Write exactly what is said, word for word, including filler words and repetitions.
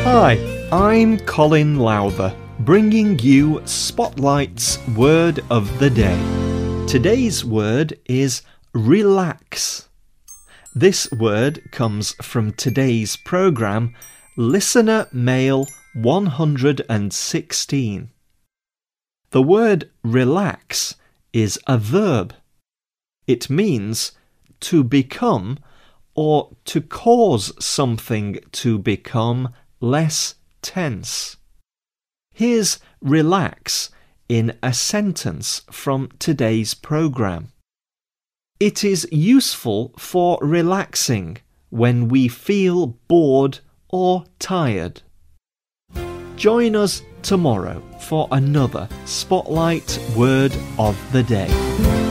Hi, I'm Colin Lowther, bringing you Spotlight's Word of the Day. Today's word is relax. This word comes from today's programme, Listener Mail one hundred sixteen. The word relax is a verb. It means to become or to cause something to become less tense. Here's relax in a sentence from today's programme. It is useful for relaxing when we feel bored or tired. Join us tomorrow for another Spotlight Word of the Day.